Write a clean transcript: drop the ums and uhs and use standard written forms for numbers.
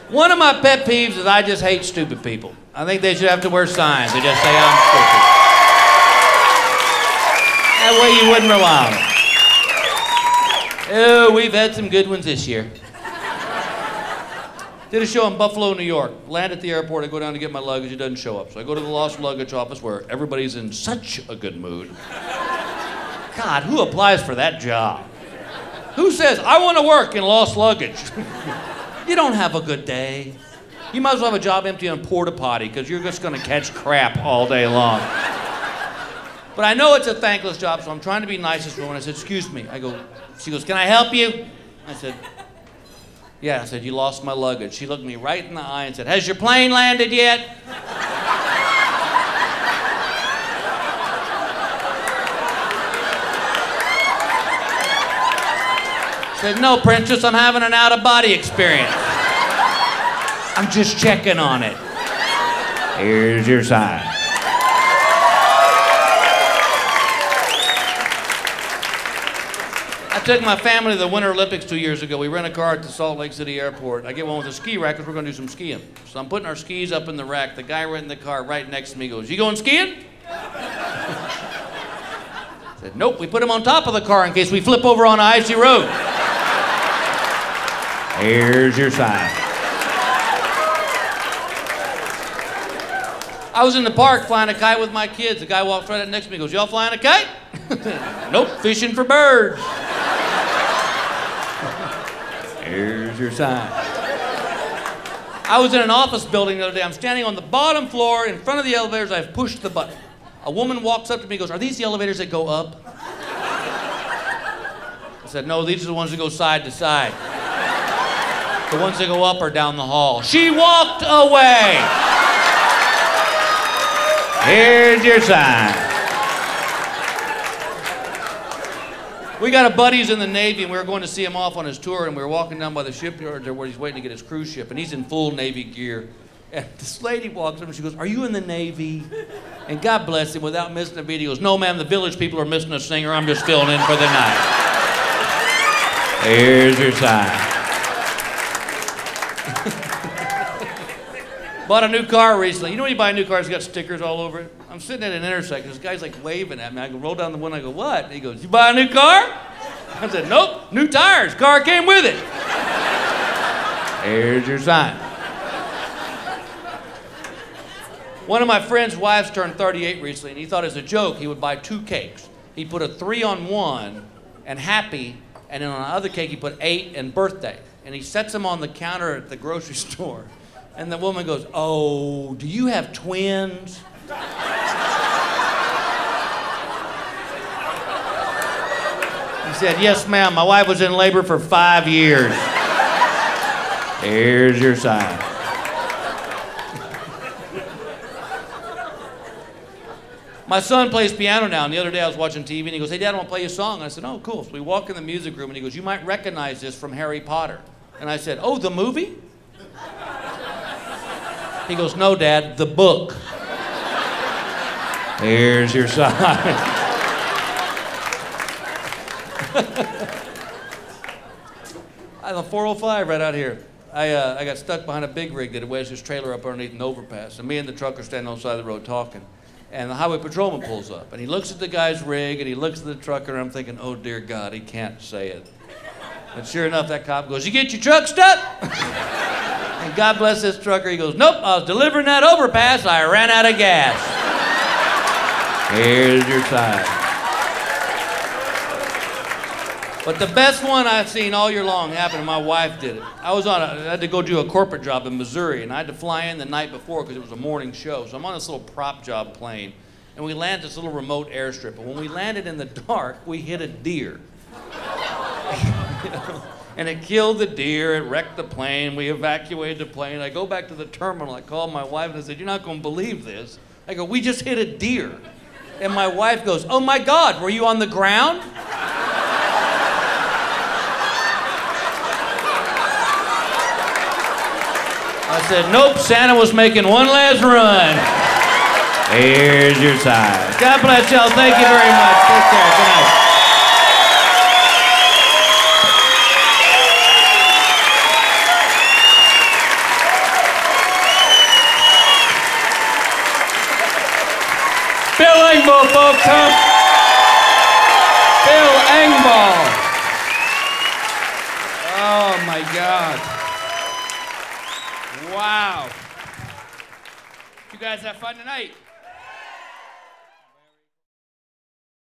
One of my pet peeves is I just hate stupid people. I think they should have to wear signs that just say I'm stupid. That way you wouldn't rely on them. Oh, we've had some good ones this year. Did a show in Buffalo, New York. Land at the airport, I go down to get my luggage, it doesn't show up. So I go to the lost luggage office where everybody's in such a good mood. God, who applies for that job? Who says, I want to work in lost luggage? You don't have a good day. You might as well have a job emptying a porta potty because you're just going to catch crap all day long. But I know it's a thankless job, so I'm trying to be nicest to her. And I said, excuse me. She goes, can I help you? I said, yeah. I said, you lost my luggage. She looked me right in the eye and said, has your plane landed yet? I said, no, Princess, I'm having an out-of-body experience. I'm just checking on it. Here's your sign. I took my family to the Winter Olympics 2 years ago. We rent a car at the Salt Lake City airport. I get one with a ski rack because we're going to do some skiing. So I'm putting our skis up in the rack. The guy renting the car right next to me goes, you going skiing? I said, nope, we put him on top of the car in case we flip over on an icy road. Here's your sign. I was in the park flying a kite with my kids. The guy walks right up next to me and goes, y'all flying a kite? Nope, fishing for birds. Here's your sign. I was in an office building the other day. I'm standing on the bottom floor in front of the elevators. I've pushed the button. A woman walks up to me and goes, are these the elevators that go up? I said, no, these are the ones that go side to side. The ones that go up are down the hall. She walked away. Here's your sign. We got a buddy who's in the Navy, and we were going to see him off on his tour, and we were walking down by the shipyard there where he's waiting to get his cruise ship, and he's in full Navy gear. And this lady walks up and she goes, are you in the Navy? And God bless him, without missing a beat, he goes, no, ma'am, the village people are missing a singer. I'm just filling in for the night. Here's your sign. Bought a new car recently. You know when you buy a new car, it's got stickers all over it? I'm sitting at an intersection. This guy's like waving at me. I go, roll down the window. I go, what? And he goes, you buy a new car? I said, nope, new tires. Car came with it. Here's your sign. One of my friend's wives turned 38 recently, and he thought as a joke he would buy 2 cakes. He put a 3 on one and happy, and then on the other cake he put 8 and birthday. And he sets them on the counter at the grocery store. And the woman goes, oh, do you have twins? He said, yes, ma'am. My wife was in labor for 5 years. Here's your sign. My son plays piano now, and the other day I was watching TV, and he goes, hey, Dad, I want to play you a song. And I said, oh, cool. So we walk in the music room, and he goes, you might recognize this from Harry Potter. And I said, oh, the movie? He goes, no, Dad, the book. Here's your sign. I have a 405 right out here. I got stuck behind a big rig that wedged his trailer up underneath an overpass. And me and the truck are standing on the side of the road talking. And the highway patrolman pulls up. And he looks at the guy's rig, and he looks at the trucker, and I'm thinking, oh, dear God, he can't say it. And sure enough, that cop goes, you get your truck stuck? And God bless this trucker, he goes, nope, I was delivering that overpass, I ran out of gas. Here's your sign. But the best one I've seen all year long happened, and my wife did it. I had to go do a corporate job in Missouri, and I had to fly in the night before because it was a morning show. So I'm on this little prop job plane, and we landed this little remote airstrip. And when we landed in the dark, we hit a deer. You know? And it killed the deer, it wrecked the plane, we evacuated the plane. I go back to the terminal, I called my wife and I said, you're not gonna believe this. I go, we just hit a deer. And my wife goes, oh my God, were you on the ground? I said, nope, Santa was making one last run. Here's your sign. God bless y'all, thank you very much. Take care, good night. Bill Engvall, folks, huh? Bill Engvall. Oh, my God. Wow. You guys have fun tonight?